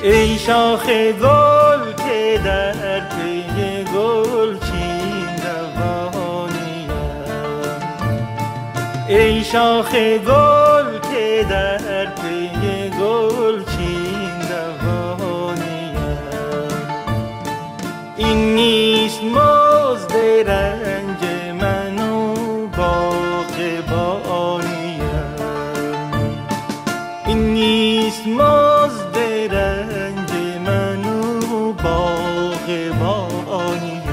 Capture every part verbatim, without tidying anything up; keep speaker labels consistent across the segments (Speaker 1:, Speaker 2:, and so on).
Speaker 1: ای شاخ گل که در پی گل چین روانیم، ای شاخ گل که در پی گل چین روانیم. این نیست مزد رنج من و باغبانیم، این نیست مزد رنج من و باغبانیم.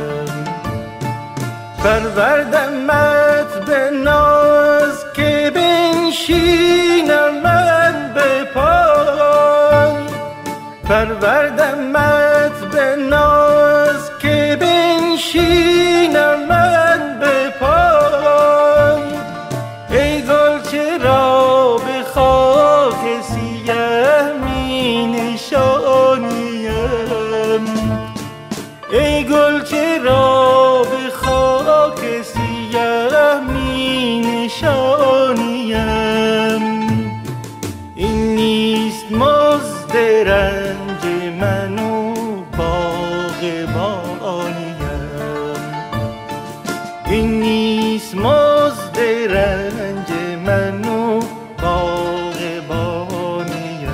Speaker 1: پروردمت به ناز که بنشینم من به پای، پروردمت به ناز که بنشینم من به پای. ای گل چرا به خاک سیه می نشانیم، ای گل چرا به خاک سیه می نشانیم. این نیست مزد رنج من و باغبانیم، این نیست مزد رنج من و باغبانیم.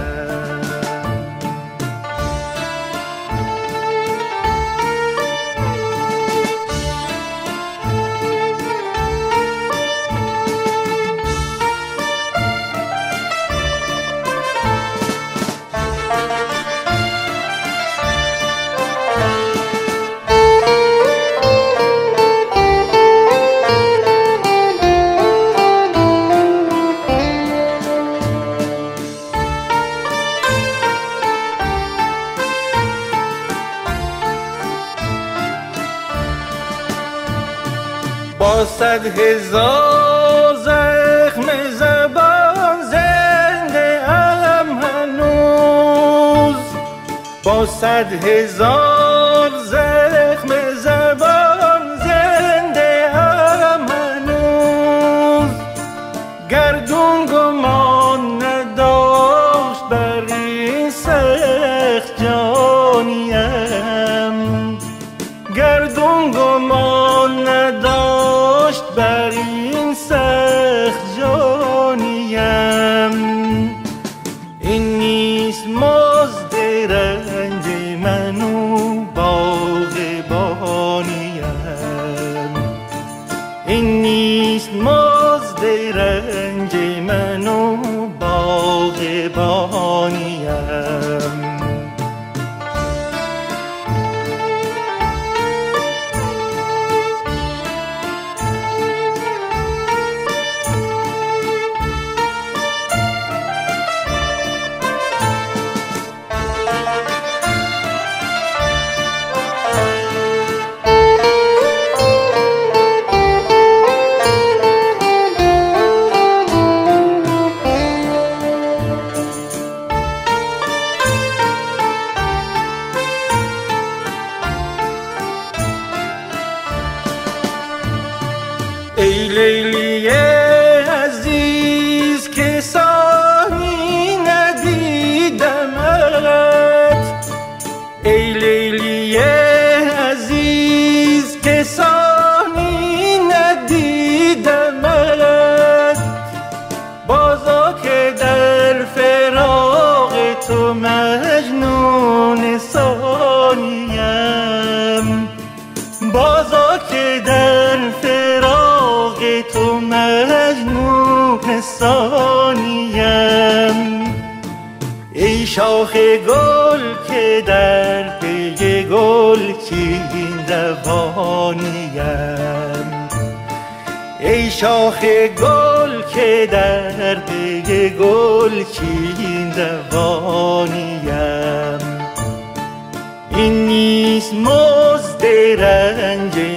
Speaker 1: با صد هزار زخم زبان زنده ام هنوز، با صد هزار زخم زبان زنده ام هنوز. گردون گمان نداشت بر این سخت جانیم، گردون گمان نداشت بر این سخت جانیم. این نیست مزد رنج من و باغبانیم، این نیست مزد رنج من و باغبانیم. ای لیلی عزیز که ثانی ندیدمت، ای لیلی عزیز که ثانی ندیدمت. بازا که در فراق تو مجنون ثانیم، بازا که در فراق تو مجنون ثانیم. ای شاخ گل که در پی گل چین دوانیم، ای شاخ گل که در پی گل چین دوانیم. این نیست مزد رنج